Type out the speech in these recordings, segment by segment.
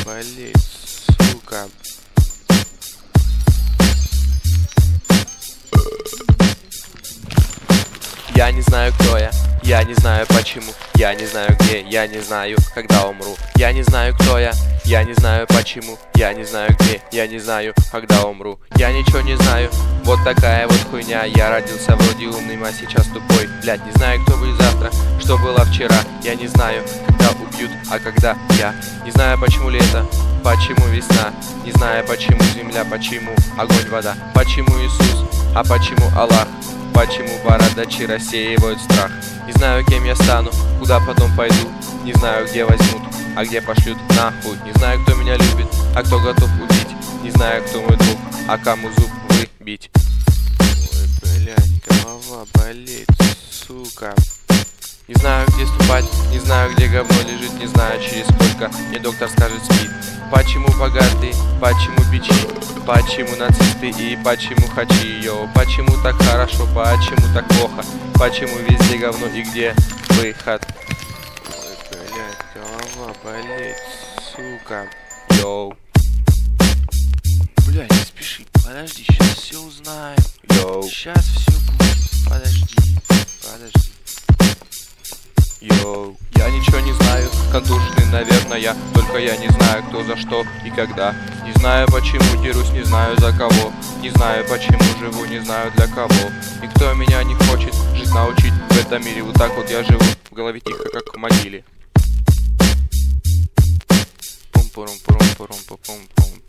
болеть, сука. Я не знаю, кто я не знаю почему, я не знаю где, я не знаю, когда умру. Я не знаю, кто я не знаю почему, я не знаю где, я не знаю, когда умру. Я ничего не знаю, вот такая вот хуйня. Я родился вроде умным, а сейчас тупой. Блядь, не знаю, кто будет завтра, что было вчера. Я не знаю, когда убьют, а когда я. Не знаю, почему лето, почему весна. Не знаю, почему земля, почему огонь, вода. Почему Иисус, а почему Аллах. Почему бородачи рассеивают страх? Не знаю, кем я стану, куда потом пойду. Не знаю, где возьмут, а где пошлют нахуй. Не знаю, кто меня любит, а кто готов убить. Не знаю, кто мой друг, а кому зуб выбить. Ой, блядь, голова болит, сука. Не знаю, где ступать, не знаю, где говно лежит. Не знаю, через сколько мне доктор скажет спит. Почему богатые, почему бичи, почему нацисты и почему хачи, йоу. Почему так хорошо, почему так плохо, почему везде говно и где выход. Ой, блядь, голова болит, сука, йоу. Блядь, не спеши, подожди, сейчас все узнаем. Йоу. Сейчас все будет, подожди. Йоу, я ничего не знаю, контужный, наверное, только я не знаю, кто за что и когда. Не знаю, почему дерусь, не знаю за кого. Не знаю, почему живу, не знаю для кого. Никто меня не хочет жить научить в этом мире. Вот так вот я живу, в голове тихо, как в могиле. Пум-пурум-пурум-пурум-пум-пум-пум.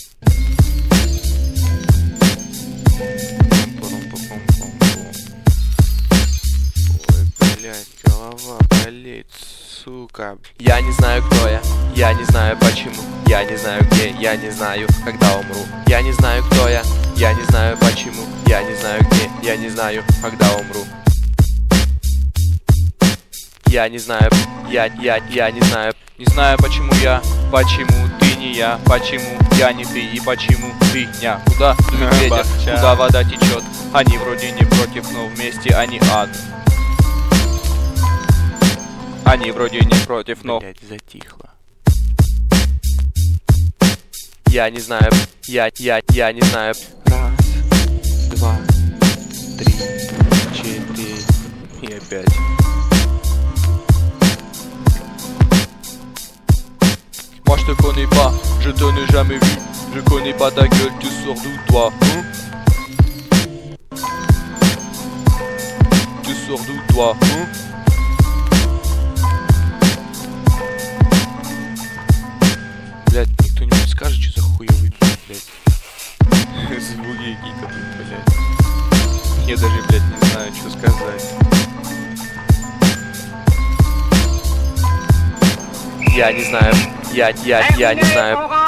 Блять, голова болит, сука. Я не знаю, кто я не знаю почему, я не знаю где, я не знаю, когда умру. Я не знаю, кто я не знаю почему, я не знаю где, я не знаю, когда умру. Я не знаю, я не знаю. Не знаю, почему ты не я, почему я не ты и почему ты не. Куда дует ветер, куда вода течет. Они вроде не против, но вместе они ад. Они вроде не против, но... Блядь, затихло. Я не знаю, я не знаю. Раз, два, три, четыре и опять. Moi je te connais pas, je te n'ai jamais vu. Je connais pas ta gueule, tu sors d'où toi, hein? Tu sors d'où toi, hein? Блядь, кто-нибудь скажет, что за хуёвый бит, блядь. Звуки какие-то тут, блядь. Я даже, блядь, не знаю, что сказать. Я не знаю, я не знаю.